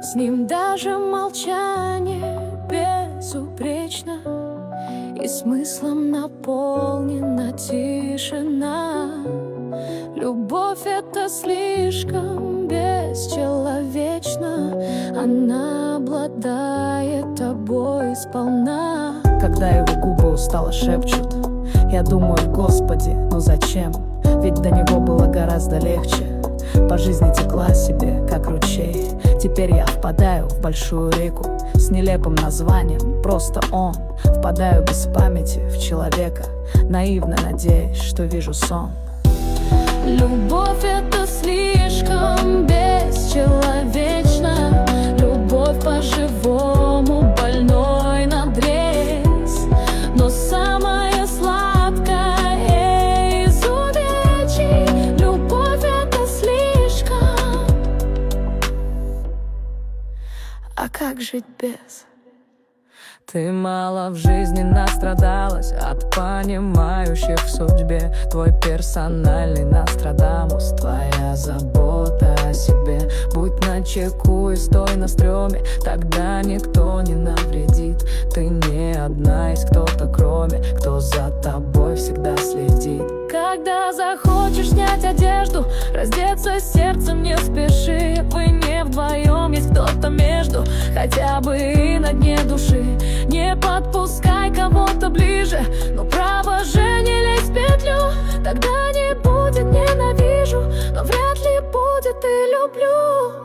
С ним даже молчание безупречно, и смыслом наполнена тишина. Любовь — это слишком бесчеловечно, она обладает тобой сполна. Когда его губы устало шепчут, я думаю: Господи, ну зачем? Ведь до него было гораздо легче. По жизни текла себе, как ручей. Теперь я впадаю в большую реку с нелепым названием «Просто он». Впадаю без памяти в человека, наивно надеясь, что вижу сон. Любовь — это слишком бесчеловечно, любовь по-живому больной надрез. Но самое сладкое из увечий — любовь — это слишком. А как жить без? Ты мало в жизни настрадалась от понимающих в судьбе. Твой персональный Нострадамус, твоя забота о себе. Будь начеку и стой на стреме, тогда никто не навредит. Ты не одна из кто-то, кроме кто за тобой всегда следит. Когда захочешь снять одежду, раздеться сердцем не спеши. Вы не вдвоем, есть кто-то между, хотя бы и на дне души. Не подпускай кого-то ближе, но право же не лезь в петлю. Тогда не будет ненавижу, но вряд ли будет и люблю.